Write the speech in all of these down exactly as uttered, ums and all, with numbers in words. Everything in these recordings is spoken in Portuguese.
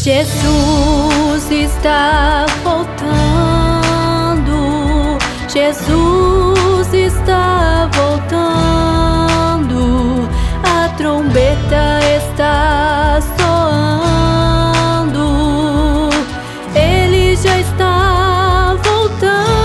Jesus está voltando, Jesus está voltando, a trombeta está soando, Ele já está voltando.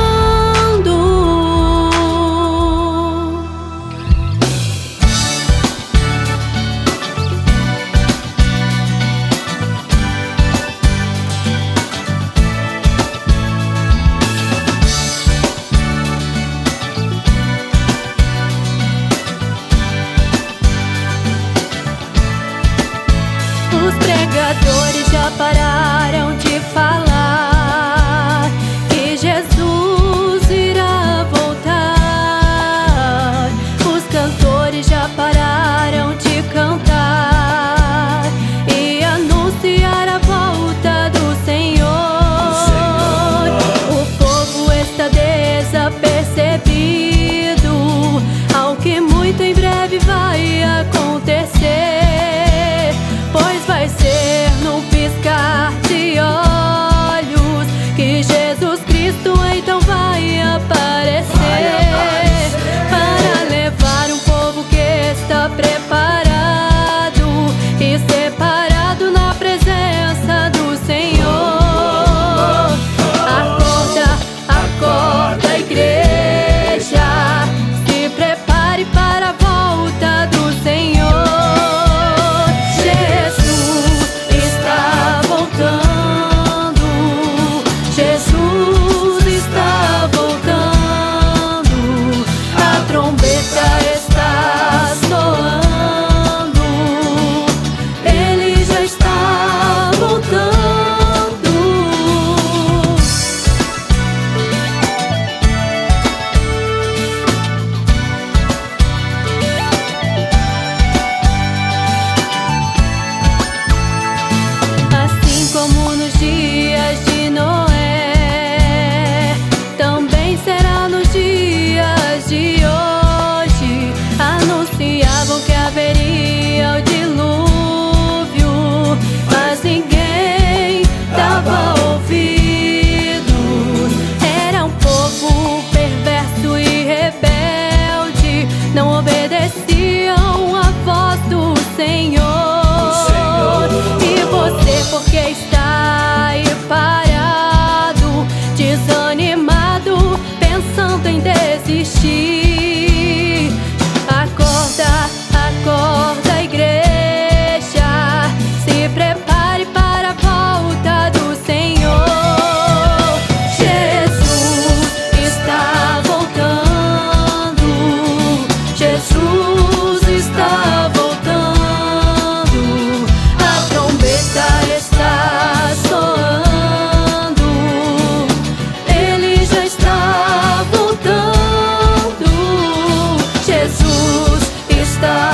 Os pregadores já pararam de falar que Jesus irá voltar. Os cantores já pararam de cantar e anunciar a volta do Senhor. O povo está desapercebido ao que muito em breve vai acontecer, pois vai ser num piscar de olhos que Jesus Cristo então vai aparecer, para levar um povo que está preparado e separado na presença do Senhor. Acorda, acorda, igreja, se prepare para a volta do Senhor. Anunciavam que haveria o dilúvio, mas ninguém dava ouvidos. Era um povo perverso e rebelde, não obedeciam à voz do Senhor. E você, porque está aí parado, desanimado, pensando em desistir? Acorda, acorda, igreja, se prepare para a volta do Senhor. Jesus está voltando, Jesus está voltando, a trombeta está soando, Ele já está voltando. Jesus está